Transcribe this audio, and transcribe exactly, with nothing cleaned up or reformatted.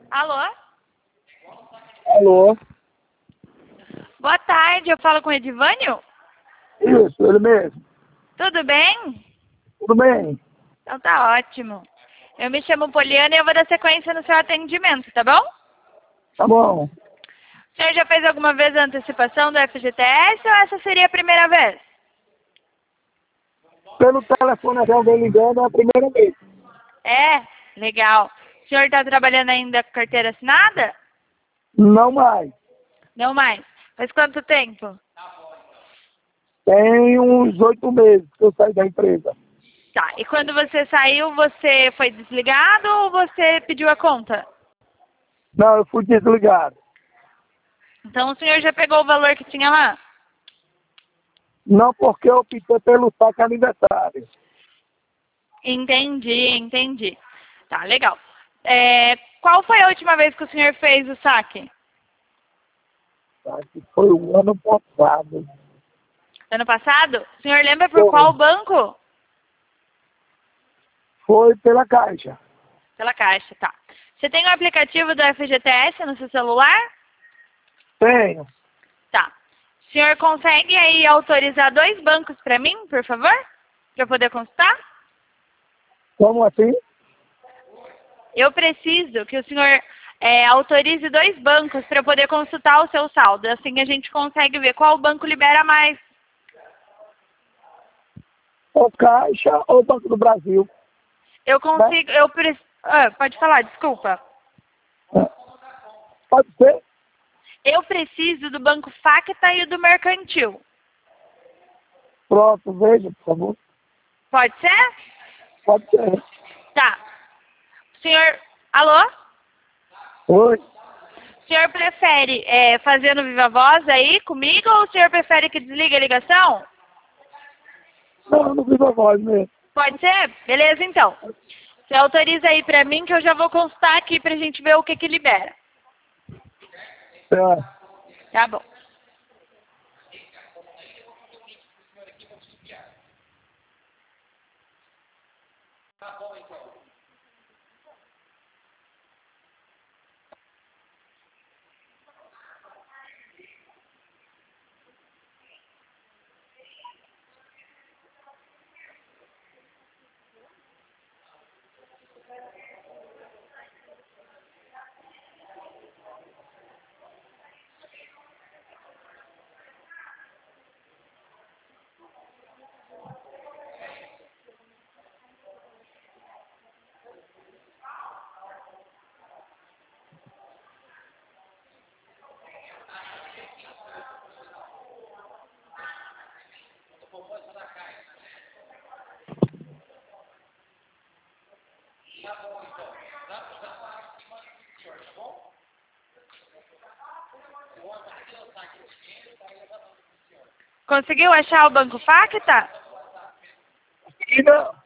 Alô? Alô? Boa tarde, eu falo com o Edivânio? Isso, ele mesmo. Tudo bem? Tudo bem? Então tá ótimo. Eu me chamo Poliana e eu vou dar sequência no seu atendimento, tá bom? Tá bom. O senhor já fez alguma vez a antecipação do F G T S ou essa seria a primeira vez? Pelo telefone aqui alguém ligando é a primeira vez. É? Legal. O senhor está trabalhando ainda com carteira assinada? Não mais. Não mais. Faz quanto tempo? Tem uns oito meses que eu saí da empresa. Tá. E quando você saiu, você foi desligado ou você pediu a conta? Não, eu fui desligado. Então o senhor já pegou o valor que tinha lá? Não porque eu optei pelo saque aniversário. Entendi, entendi. Tá, legal. É, qual foi a última vez que o senhor fez o saque? Tá? Que foi o ano passado. Ano passado? O senhor lembra por Foi. qual banco? Foi pela Caixa. Pela Caixa, tá. Você tem o aplicativo do F G T S no seu celular? Tenho. Tá. O senhor consegue aí autorizar dois bancos para mim, por favor? Para eu poder consultar? Como assim? Eu preciso que o senhor é, autorize dois bancos para eu poder consultar o seu saldo. Assim a gente consegue ver qual banco libera mais. Ou Caixa ou Banco do Brasil. Eu consigo, eu preciso... Ah, pode falar, desculpa. Pode ser? Eu preciso do Banco Facta e o do Mercantil. Pronto, veja, por favor. Pode ser? Pode ser. Tá. Senhor... Alô? Oi. O senhor prefere é, fazer no Viva Voz aí comigo ou o senhor prefere que desligue a ligação? Não, não viva voz mesmo. Pode ser? Beleza, então. Você autoriza aí pra mim que eu já vou consultar aqui pra gente ver o que que libera. É. Tá bom. Conseguiu achar o Banco Facta? E não.